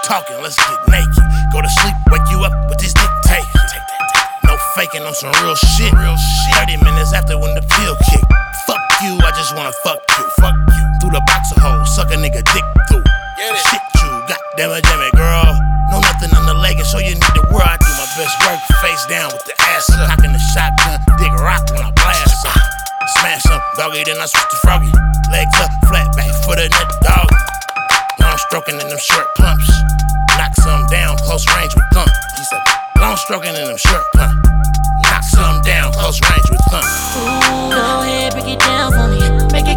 talking, let's get naked. Go to sleep, wake you up with this dick take. No faking on some real shit. 30 minutes after when the pill kick. Fuck you, I just wanna fuck you. Through the box of holes, suck a nigga dick through. Shit you, goddamn it, girl. Know nothing on the leg, and so you need the world. I do my best work, face down with the ass up. Cocking the shotgun, dig rock when I blast up. Smash up, doggy, then I switch to froggy. Legs up, flat back, foot in the dog. Long stroking in them short pumps. Knock some down, close range with thump. He said, long stroking in them short pumps. Knock some down, close range with thump. Ooh, go ahead, break it down for me. Make it